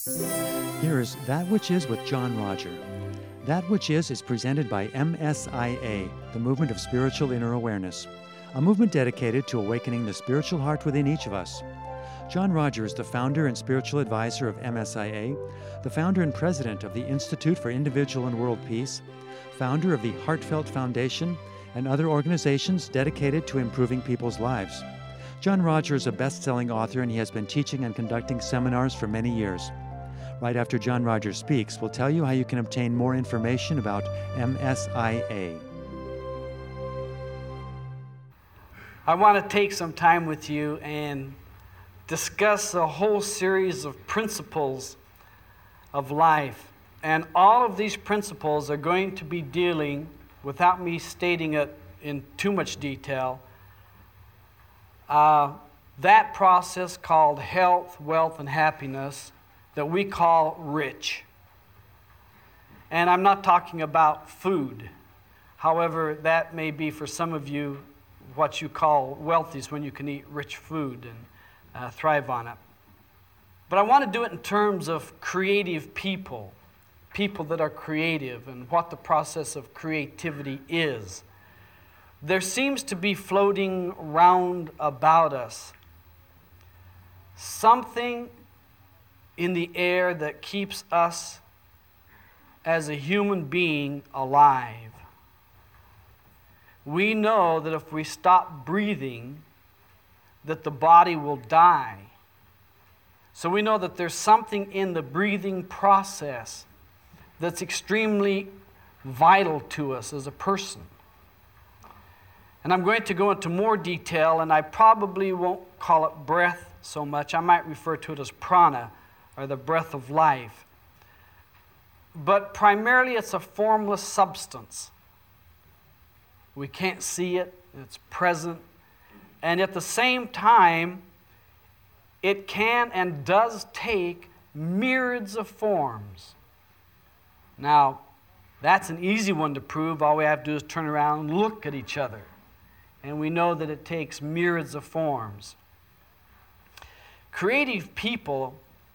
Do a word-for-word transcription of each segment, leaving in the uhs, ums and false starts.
Here is That Which Is with John Roger. That Which Is is presented by M S I A, the Movement of Spiritual Inner Awareness, a movement dedicated to awakening the spiritual heart within each of us. John Roger is the founder and spiritual advisor of M S I A, the founder and president of the Institute for Individual and World Peace, founder of the Heartfelt Foundation, and other organizations dedicated to improving people's lives. John Roger is a best-selling author, and he has been teaching and conducting seminars for many years. Right after John Roger speaks, we'll tell you how you can obtain more information about M S I A. I want to take some time with you and discuss a whole series of principles of life. And all of these principles are going to be dealing, without me stating it in too much detail, uh, that process called health, wealth, and happiness that we call rich. And I'm not talking about food. However, that may be for some of you what you call wealthy is when you can eat rich food and uh, thrive on it. But I want to do it in terms of creative people, people that are creative and what the process of creativity is. There seems to be floating round about us something in the air that keeps us as a human being alive. We know that if we stop breathing, that the body will die. So we know that there's something in the breathing process that's extremely vital to us as a person. And I'm going to go into more detail, and I probably won't call it breath so much. I might refer to it as prana, or the breath of life. But primarily it's a formless substance. We can't see it, it's present, and at the same time, it can and does take myriads of forms. Now, that's an easy one to prove. All we have to do is turn around and look at each other. And we know that it takes myriads of forms. Creative people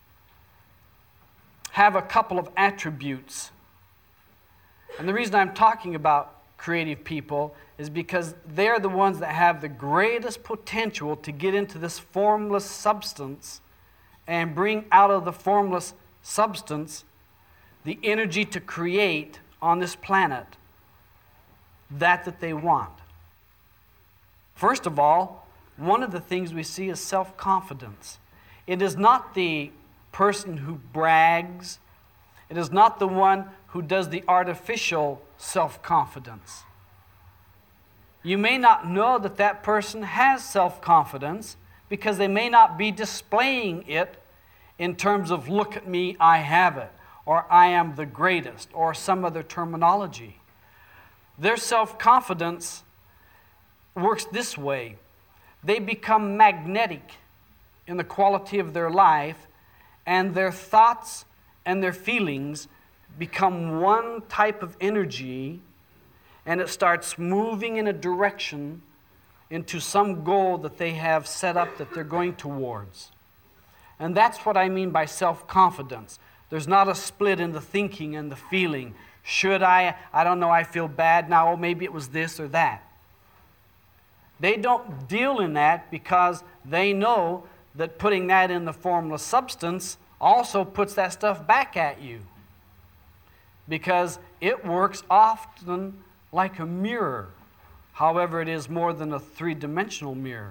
have a couple of attributes. And the reason I'm talking about creative people is because they're the ones that have the greatest potential to get into this formless substance and bring out of the formless substance the energy to create on this planet that that they want. First of all, one of the things we see is self-confidence. It is not the person who brags. It is not the one who does the artificial self-confidence. You may not know that that person has self-confidence because they may not be displaying it in terms of, look at me, I have it, or I am the greatest, or some other terminology. Their self-confidence works this way. They become magnetic in the quality of their life, and their thoughts and their feelings become one type of energy, and it starts moving in a direction into some goal that they have set up that they're going towards. And that's what I mean by self-confidence. There's not a split in the thinking and the feeling. Should I? I don't know, I feel bad now. Oh, maybe it was this or that. They don't deal in that because they know that putting that in the formless substance also puts that stuff back at you, because it works often like a mirror. However, it is more than a three-dimensional mirror.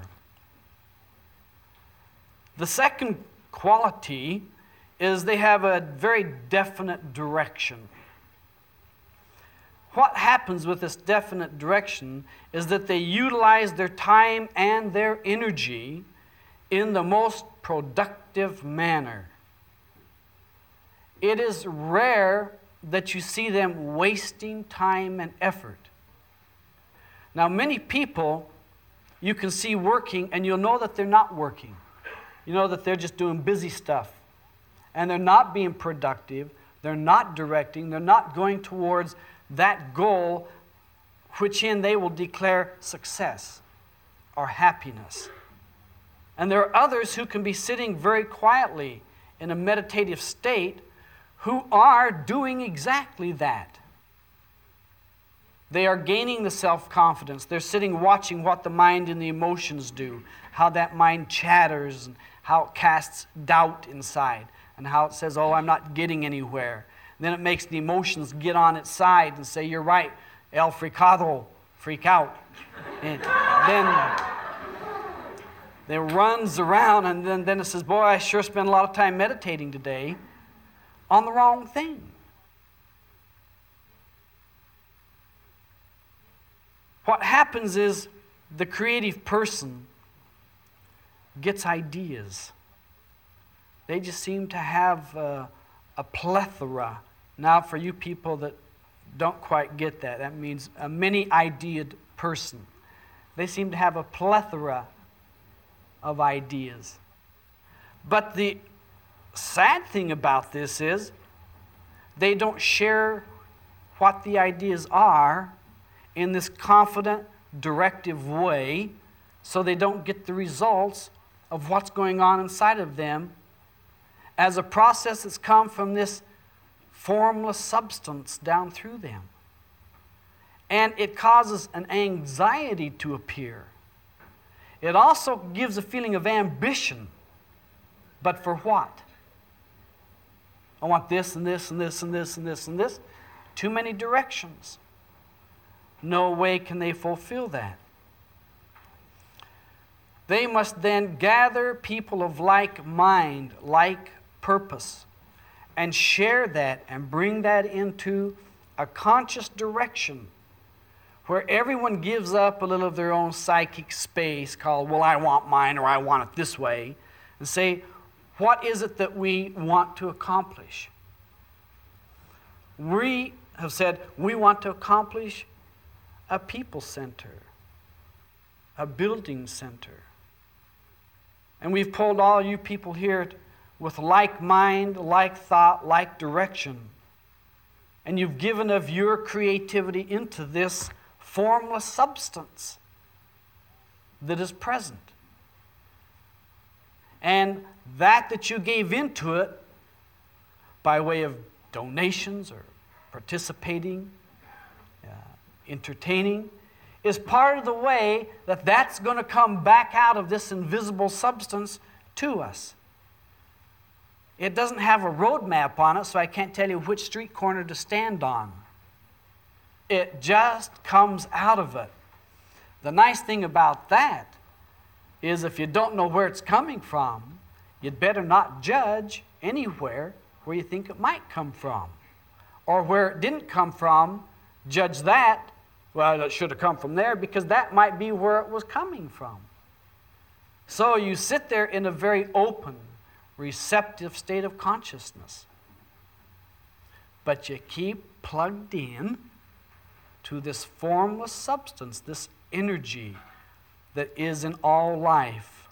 The second quality is they have a very definite direction. What happens with this definite direction is that they utilize their time and their energy in the most productive manner. It is rare that you see them wasting time and effort. Now, many people you can see working, and you'll know that they're not working. You know that they're just doing busy stuff. And they're not being productive, they're not directing, they're not going towards that goal which in they will declare success or happiness. And there are others who can be sitting very quietly in a meditative state who are doing exactly that. They are gaining the self-confidence. They're sitting watching what the mind and the emotions do, how that mind chatters, and how it casts doubt inside, and how it says, oh, I'm not getting anywhere. And then it makes the emotions get on its side and say, you're right, el fricado, freak out. And then it runs around, and then, then it says, boy, I sure spent a lot of time meditating today on the wrong thing. What happens is the creative person gets ideas. They just seem to have uh, a plethora. Now, for you people that don't quite get that, that means a many-ideaed person. They seem to have a plethora of ideas. But the sad thing about this is they don't share what the ideas are in this confident, directive way, so they don't get the results of what's going on inside of them as a process that's come from this formless substance down through them. And it causes an anxiety to appear. It also gives a feeling of ambition. But for what? I want this and this and this and this and this and this. Too many directions. No way can they fulfill that. They must then gather people of like mind, like purpose, and share that and bring that into a conscious direction where everyone gives up a little of their own psychic space called, well, I want mine or I want it this way, and say, what is it that we want to accomplish? We have said we want to accomplish a people center, a building center. And we've pulled all you people here with like mind, like thought, like direction. And you've given of your creativity into this formless substance that is present. And that that you gave into it by way of donations or participating, uh, entertaining, is part of the way that that's going to come back out of this invisible substance to us. It doesn't have a roadmap on it, so I can't tell you which street corner to stand on. It just comes out of it. The nice thing about that is if you don't know where it's coming from, you'd better not judge anywhere where you think it might come from. Or where it didn't come from, judge that, well, it should have come from there, because that might be where it was coming from. So you sit there in a very open, receptive state of consciousness. But you keep plugged in to this formless substance, this energy that is in all life.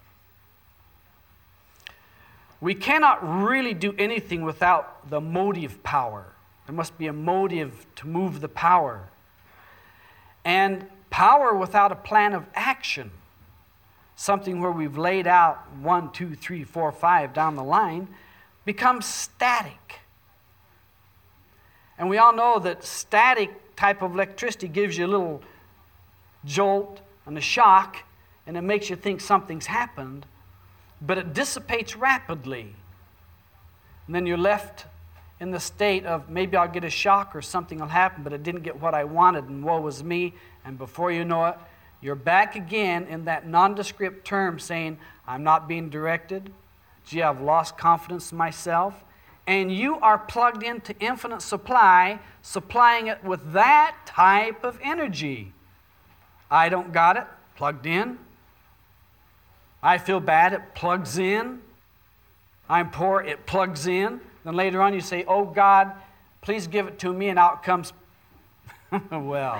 We cannot really do anything without the motive power. There must be a motive to move the power. And power without a plan of action, something where we've laid out one, two, three, four, five down the line, becomes static. And we all know that static type of electricity gives you a little jolt and a shock, and it makes you think something's happened, but it dissipates rapidly. And then you're left in the state of maybe I'll get a shock or something will happen, but it didn't get what I wanted, and woe was me. And before you know it, you're back again in that nondescript term saying, I'm not being directed. Gee, I've lost confidence in myself. And you are plugged into infinite supply, supplying it with that type of energy. I don't got it, plugged in. I feel bad, it plugs in. I'm poor, it plugs in. Then later on you say, oh God, please give it to me, and out comes, well,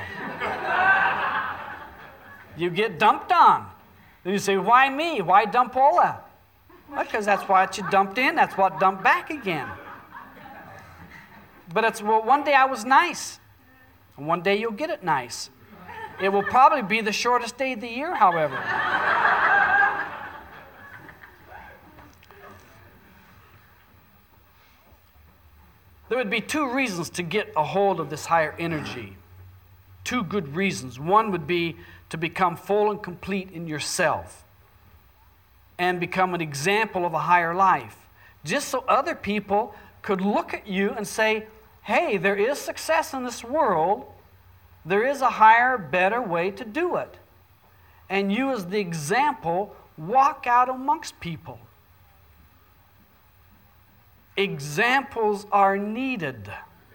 you get dumped on. Then you say, why me? Why dump Ola? Because that's what you dumped in, that's what dumped back again. But it's, well, one day I was nice, and one day you'll get it nice. It will probably be the shortest day of the year, however. There would be two reasons to get a hold of this higher energy. Two good reasons. One would be to become full and complete in yourself and become an example of a higher life. Just so other people could look at you and say, hey, there is success in this world. There is a higher, better way to do it. And you as the example walk out amongst people. Examples are needed.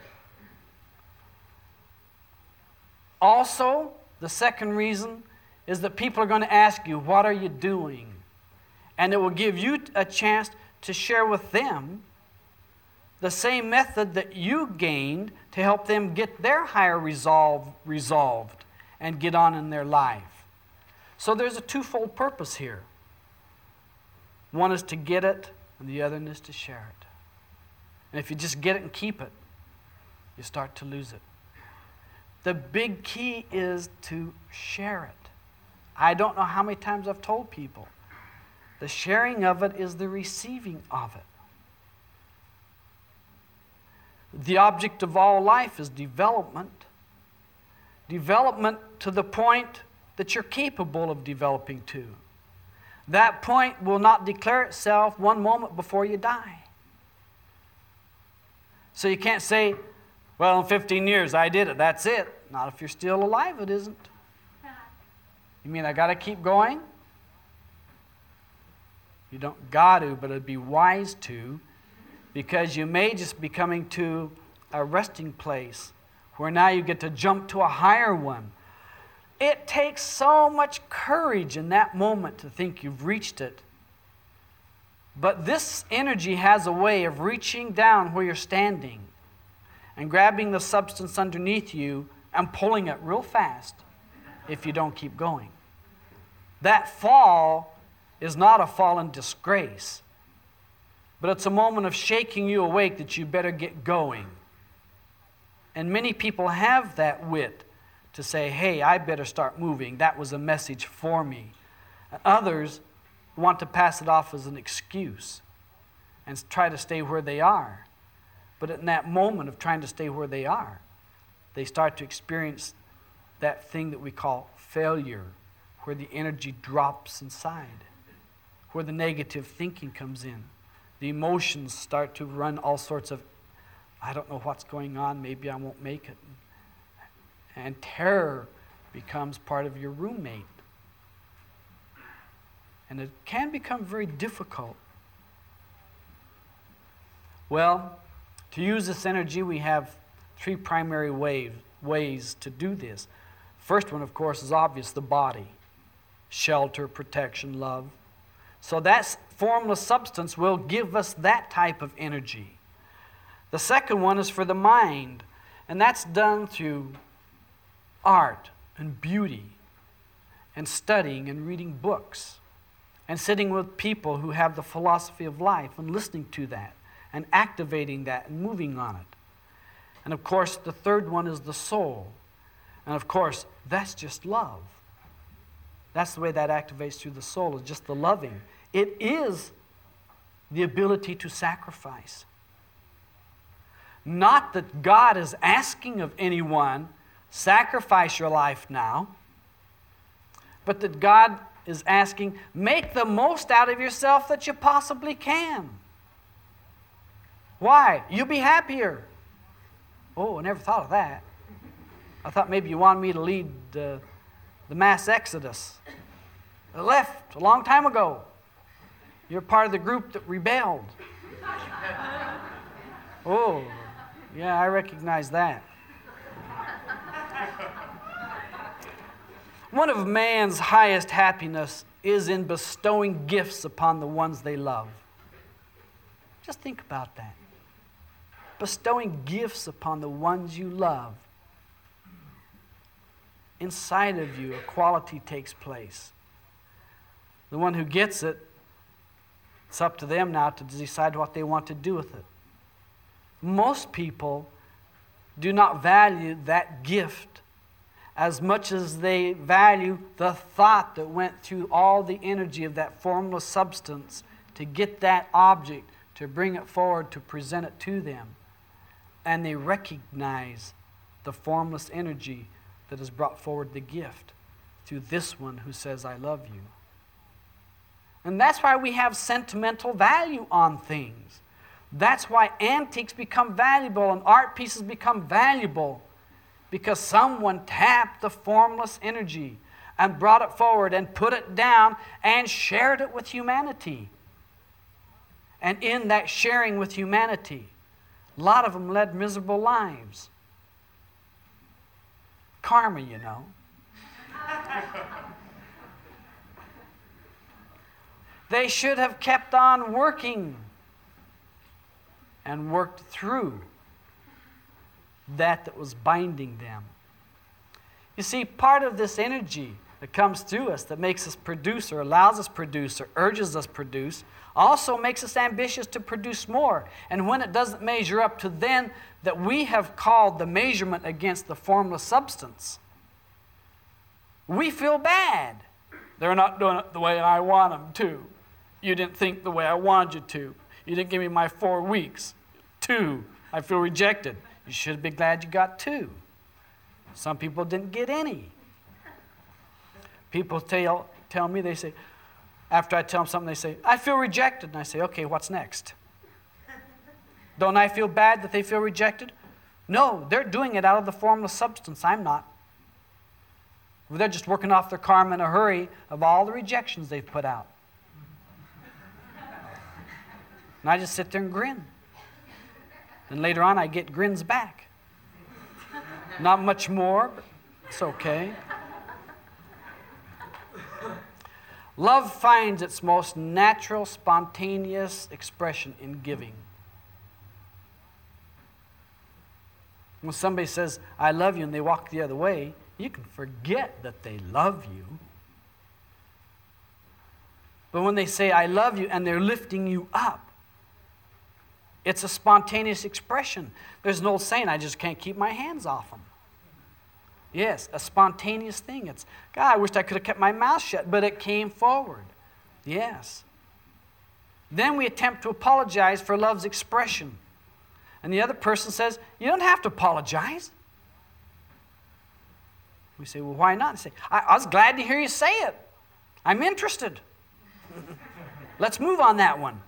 Also, the second reason is that people are going to ask you, what are you doing? And it will give you a chance to share with them the same method that you gained to help them get their higher resolve resolved and get on in their life. So there's a twofold purpose here. One is to get it, and the other is to share it. And if you just get it and keep it, you start to lose it. The big key is to share it. I don't know how many times I've told people, the sharing of it is the receiving of it. The object of all life is development. Development to the point that you're capable of developing to. That point will not declare itself one moment before you die. So you can't say, well, in fifteen years I did it, that's it. Not if you're still alive, it isn't. You mean I got to keep going? You don't got to, but it'd be wise to, because you may just be coming to a resting place where now you get to jump to a higher one. It takes so much courage in that moment to think you've reached it. But this energy has a way of reaching down where you're standing and grabbing the substance underneath you and pulling it real fast if you don't keep going. That fall is not a fall in disgrace, but it's a moment of shaking you awake that you better get going. And many people have that wit to say, hey, I better start moving. That was a message for me. And others want to pass it off as an excuse and try to stay where they are. But in that moment of trying to stay where they are, they start to experience that thing that we call failure, where the energy drops inside, where the negative thinking comes in. The emotions start to run all sorts of, I don't know what's going on, maybe I won't make it. And terror becomes part of your roommate. And it can become very difficult. Well, to use this energy, we have three primary wave, ways to do this. First one, of course, is obvious, the body. Shelter, protection, love. So that formless substance will give us that type of energy. The second one is for the mind, and that's done through art and beauty and studying and reading books and sitting with people who have the philosophy of life and listening to that and activating that and moving on it. And of course, the third one is the soul. And of course, that's just love. That's the way that activates through the soul, is just the loving. It is the ability to sacrifice. Not that God is asking of anyone, sacrifice your life now, but that God is asking, make the most out of yourself that you possibly can. Why? You'll be happier. Oh, I never thought of that. I thought maybe you wanted me to lead uh, the mass exodus. I left a long time ago. You're part of the group that rebelled. Oh, yeah, I recognize that. One of man's highest happiness is in bestowing gifts upon the ones they love. Just think about that. Bestowing gifts upon the ones you love. Inside of you, a quality takes place. The one who gets it, it's up to them now to decide what they want to do with it. Most people do not value that gift as much as they value the thought that went through all the energy of that formless substance to get that object, to bring it forward, to present it to them. and they recognize the formless energy that has brought forward the gift through this one who says, I love you. And that's why we have sentimental value on things. That's why antiques become valuable and art pieces become valuable, because someone tapped the formless energy and brought it forward and put it down and shared it with humanity. And in that sharing with humanity, a lot of them led miserable lives. Karma, you know. They should have kept on working and worked through that that was binding them. You see, part of this energy that comes through us, that makes us produce or allows us produce or urges us produce, also makes us ambitious to produce more. And when it doesn't measure up to then that we have called the measurement against the formless substance, we feel bad. They're not doing it the way I want them to. You didn't think the way I wanted you to. You didn't give me my four weeks. Two. I feel rejected. You should be glad you got two. Some people didn't get any. People tell, tell me, they say, after I tell them something, they say, I feel rejected. And I say, okay, what's next? Don't I feel bad that they feel rejected? No, they're doing it out of the formless substance. I'm not. They're just working off their karma in a hurry of all the rejections they've put out. And I just sit there and grin. And later on, I get grins back. Not much more, but it's okay. Love finds its most natural, spontaneous expression in giving. When somebody says, I love you, and they walk the other way, you can forget that they love you. But when they say, I love you, and they're lifting you up, it's a spontaneous expression. There's an old saying, I just can't keep my hands off them. Yes, a spontaneous thing. It's, God, I wished I could have kept my mouth shut, but it came forward. Yes. Then we attempt to apologize for love's expression. And the other person says, you don't have to apologize. We say, well, why not? They say, I, I was glad to hear you say it. I'm interested. Let's move on that one.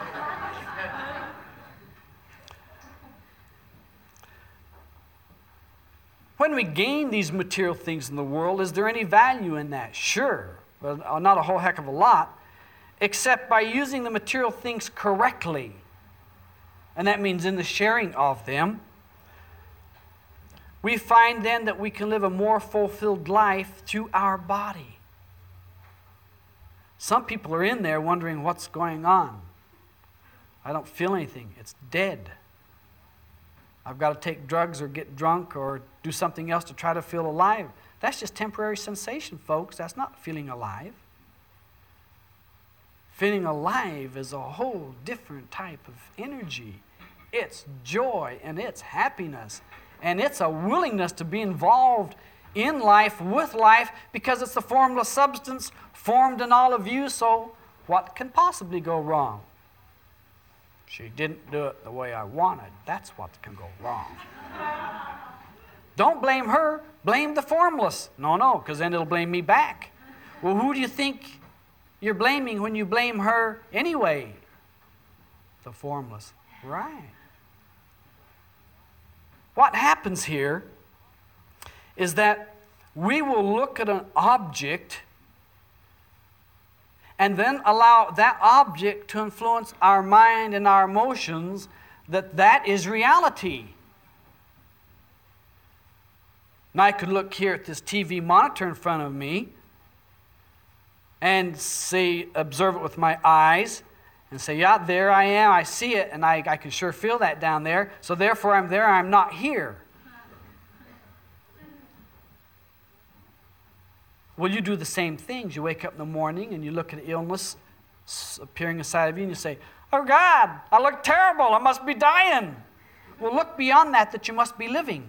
When we gain these material things in the world, is there any value in that? Sure, but not a whole heck of a lot, except by using the material things correctly. And that means in the sharing of them. We find then that we can live a more fulfilled life through our body. Some people are in there wondering what's going on. I don't feel anything. It's dead. I've got to take drugs or get drunk or do something else to try to feel alive. That's just temporary sensation, folks. That's not feeling alive. Feeling alive is a whole different type of energy. It's joy and it's happiness. And it's a willingness to be involved in life, with life, because it's the formless substance formed in all of you, so what can possibly go wrong? She didn't do it the way I wanted. That's what can go wrong. Don't blame her. Blame the formless. No, no, because then it'll blame me back. Well, who do you think you're blaming when you blame her anyway? The formless. Right. What happens here is that we will look at an object and then allow that object to influence our mind and our emotions, that that is reality. Now I could look here at this T V monitor in front of me and say, observe it with my eyes and say, yeah, there I am, I see it, and I, I can sure feel that down there, so therefore I'm there, I'm not here. Well, you do the same things. You wake up in the morning and you look at illness appearing inside of you and you say, oh God, I look terrible, I must be dying. Well, look beyond that, that you must be living.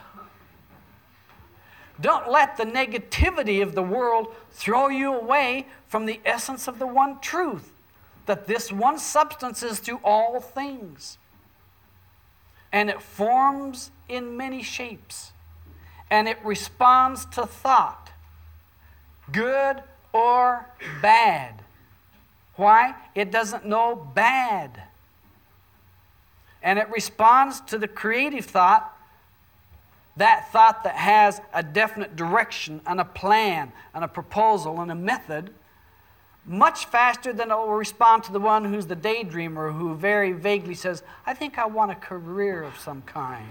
Don't let the negativity of the world throw you away from the essence of the one truth, that this one substance is through all things. And it forms in many shapes. And it responds to thought, good or bad. Why? It doesn't know bad. And it responds to the creative thought, that thought that has a definite direction and a plan and a proposal and a method, much faster than it will respond to the one who's the daydreamer who very vaguely says, I think I want a career of some kind.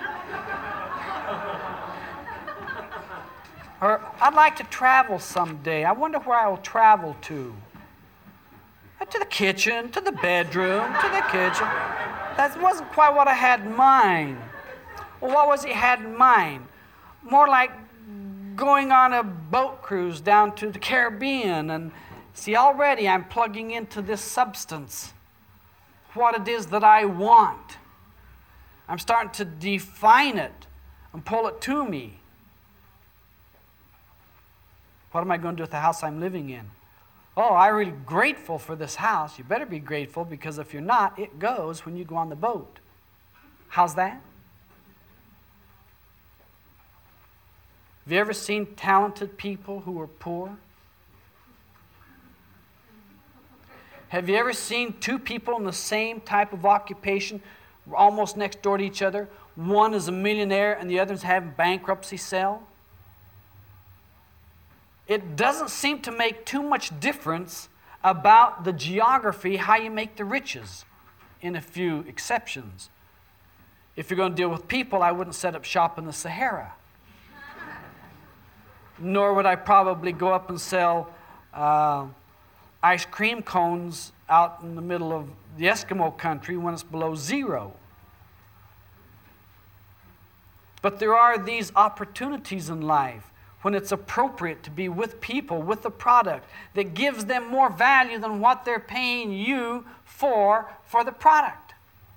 Or, I'd like to travel someday. I wonder where I will travel to. To the kitchen, to the bedroom, to the kitchen. That wasn't quite what I had in mind. Well, what was he had in mind? More like going on a boat cruise down to the Caribbean. And see, already I'm plugging into this substance, what it is that I want. I'm starting to define it and pull it to me. What am I going to do with the house I'm living in? Oh, I'm really grateful for this house. You better be grateful, because if you're not, it goes when you go on the boat. How's that? Have you ever seen talented people who are poor? Have you ever seen two people in the same type of occupation, almost next door to each other? One is a millionaire and the other is having bankruptcy sale? It doesn't seem to make too much difference about the geography, how you make the riches, in a few exceptions. If you're going to deal with people, I wouldn't set up shop in the Sahara. Nor would I probably go up and sell uh, ice cream cones out in the middle of the Eskimo country when it's below zero. But there are these opportunities in life when it's appropriate to be with people, with a product that gives them more value than what they're paying you for, for the product.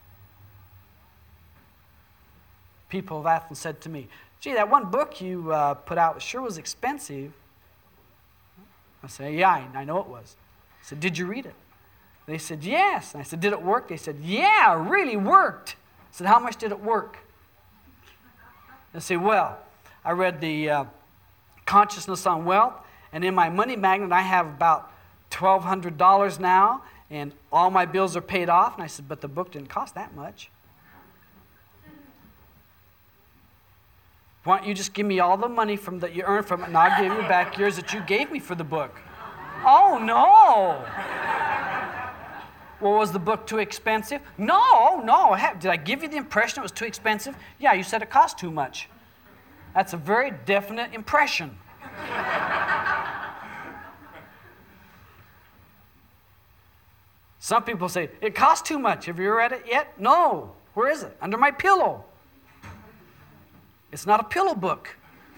People have often said to me, gee, that one book you uh, put out sure was expensive. I say, yeah, I, I know it was. I said, did you read it? They said, yes. And I said, did it work? They said, yeah, it really worked. I said, how much did it work? They say, well, I read the uh, Consciousness on Wealth, and in my money magnet I have about twelve hundred dollars now, and all my bills are paid off. And I said, but the book didn't cost that much. Why don't you just give me all the money from that you earned from it, and I'll give you back yours that you gave me for the book. Oh, no. Well, was the book too expensive? No, no. Did I give you the impression it was too expensive? Yeah, you said it cost too much. That's a very definite impression. Some people say, it costs too much. Have you read it yet? No. Where is it? Under my pillow. It's not a pillow book.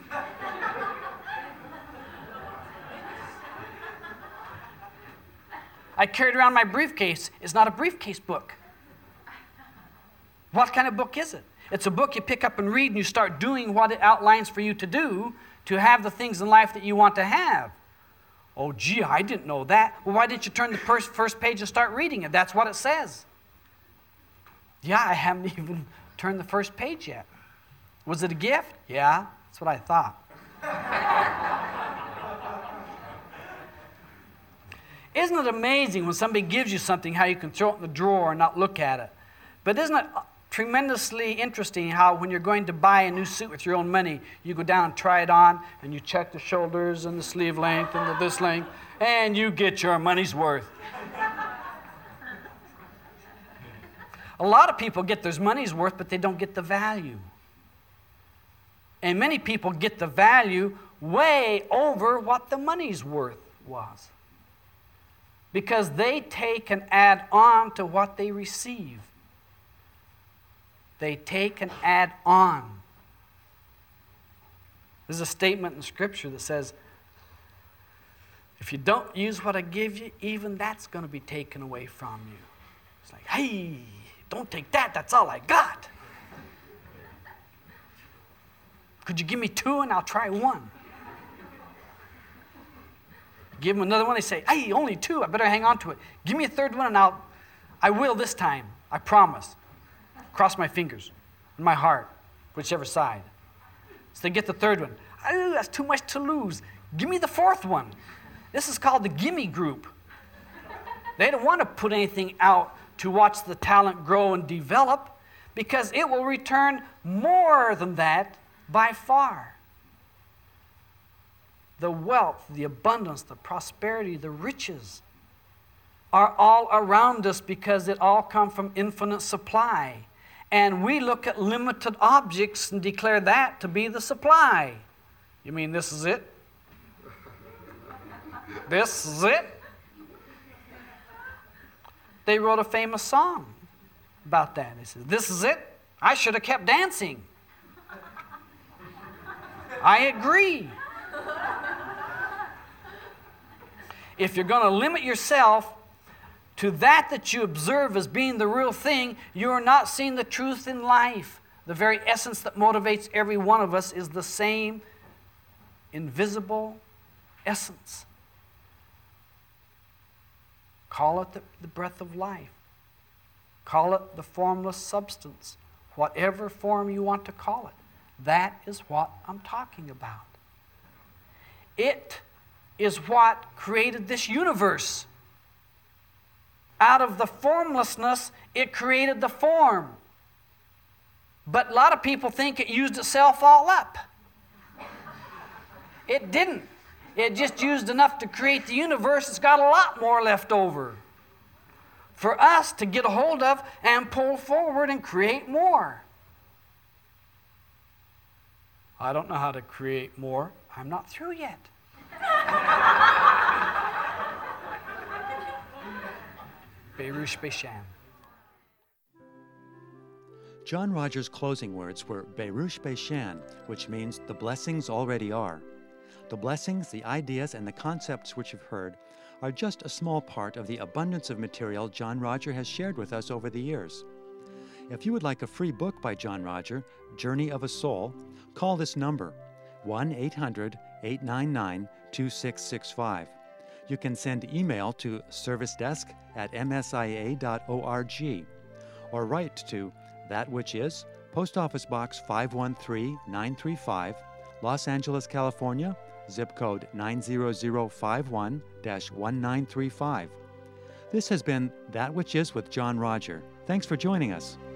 I carried around my briefcase. It's not a briefcase book. What kind of book is it? It's a book you pick up and read, and you start doing what it outlines for you to do to have the things in life that you want to have. Oh, gee, I didn't know that. Well, why didn't you turn the first, first page and start reading it? That's what it says. Yeah, I haven't even turned the first page yet. Was it a gift? Yeah, that's what I thought. Isn't it amazing when somebody gives you something, how you can throw it in the drawer and not look at it? But isn't it tremendously interesting how when you're going to buy a new suit with your own money, you go down and try it on, and you check the shoulders and the sleeve length and the this length, and you get your money's worth. A lot of people get their money's worth, but they don't get the value. And many people get the value way over what the money's worth was, because they take and add on to what they receive. They take and add on. There's a statement in Scripture that says, if you don't use what I give you, even that's going to be taken away from you. It's like, hey, don't take that. That's all I got. Could you give me two and I'll try one? Give them another one. They say, hey, only two. I better hang on to it. Give me a third one and I'll, I will this time. I promise. cross my fingers, in my heart, whichever side. So they get the third one. Oh, that's too much to lose. Give me the fourth one. This is called the gimme group. They don't want to put anything out to watch the talent grow and develop because it will return more than that by far. The wealth, the abundance, the prosperity, the riches are all around us because it all comes from infinite supply. And we look at limited objects and declare that to be the supply. You mean this is it? This is it? They wrote a famous song about that. They said, this is it? I should have kept dancing. I agree. If you're going to limit yourself to that that you observe as being the real thing, you are not seeing the truth in life. The very essence that motivates every one of us is the same invisible essence. Call it the, the breath of life. Call it the formless substance. Whatever form you want to call it. That is what I'm talking about. It is what created this universe. Out of the formlessness, it created the form. But a lot of people think it used itself all up. It didn't. It just used enough to create the universe. It's got a lot more left over for us to get a hold of and pull forward and create more. I don't know how to create more. I'm not through yet. Berush Beishan. John Rogers' closing words were Berush Beishan, which means the blessings already are. The blessings, the ideas, and the concepts which you've heard are just a small part of the abundance of material John Roger has shared with us over the years. If you would like a free book by John Roger, Journey of a Soul, call this number, one eight hundred, eight nine nine, two six six five. You can send email to servicedesk at m s i a dot org or write to That Which Is, Post Office Box five one three, nine three five, Los Angeles, California, zip code nine zero zero five one dash one nine three five. This has been That Which Is with John Roger. Thanks for joining us.